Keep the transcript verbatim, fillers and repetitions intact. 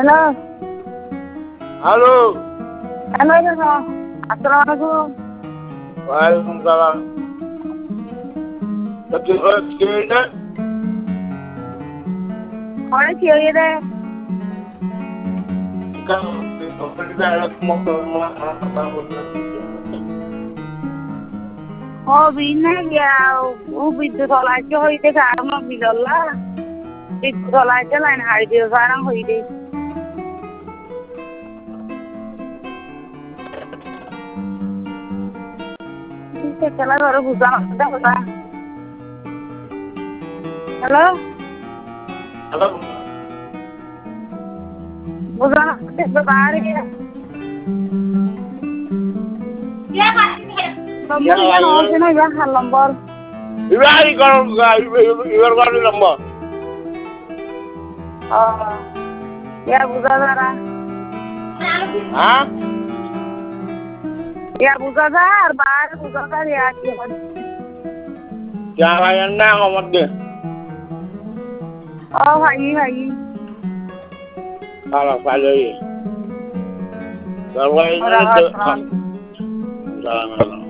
Halo. Halo. Halo, halo. Assalamualaikum. Waalaikumsalam. Lagi kerja? Orang kiri deh. Kan kerja mau ke mana? Oh, bina ya. Oh, bidu kalau aja hoi deh karena bidola. Bidu kalau aja lain hari dia sekarang hoi deh. Setelah baru buka ada buka. Halo. Halo. Buka buka hari ya. Ya pasti. Nomor ya nomor sini ya hal nomor. Ibari kalau nggak ibari kalau nomor. Oh. Ya buka sekarang. Hah? Ya buka sar, baru buka sar ya. Jangan yang nang ngomong deh. Oh, hai hai. Kalau kali. Kalau ini Orang tuh. orang. Jangan.